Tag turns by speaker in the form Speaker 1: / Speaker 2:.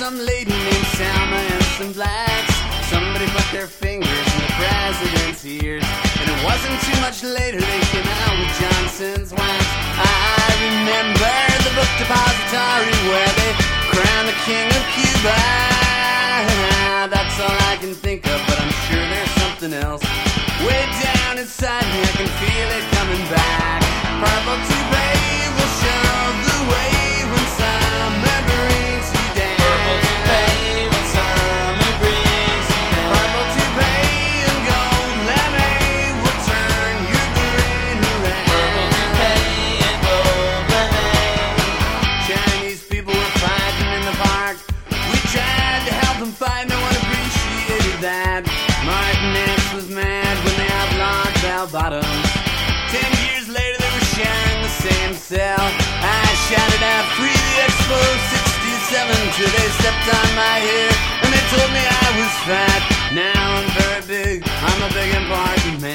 Speaker 1: some lady named Selma and some blacks. Somebody put their fingers in the president's ears, and it wasn't too much later they came out with Johnson's wax. I remember the book depository where they crowned the king of Cuba. That's all I can think of, but I'm sure there's something else. Way down inside me I can feel it coming back. Purple toupee will show the way when summer brings you down.
Speaker 2: Purple toupee when summer brings you down.
Speaker 1: Purple toupee and gold lemonade will turn your brain around.
Speaker 2: Purple toupee and gold lemonade.
Speaker 1: Chinese people were fighting in the park. We tried to help them fight, no one appreciated that. Martin X was mad when they outlawed bell bottoms. 10 years later they were sharing the same cell. I shouted out, free the Expo 67, till they stepped on my hair and they told me I was fat. Now I'm very big, I'm a big important man.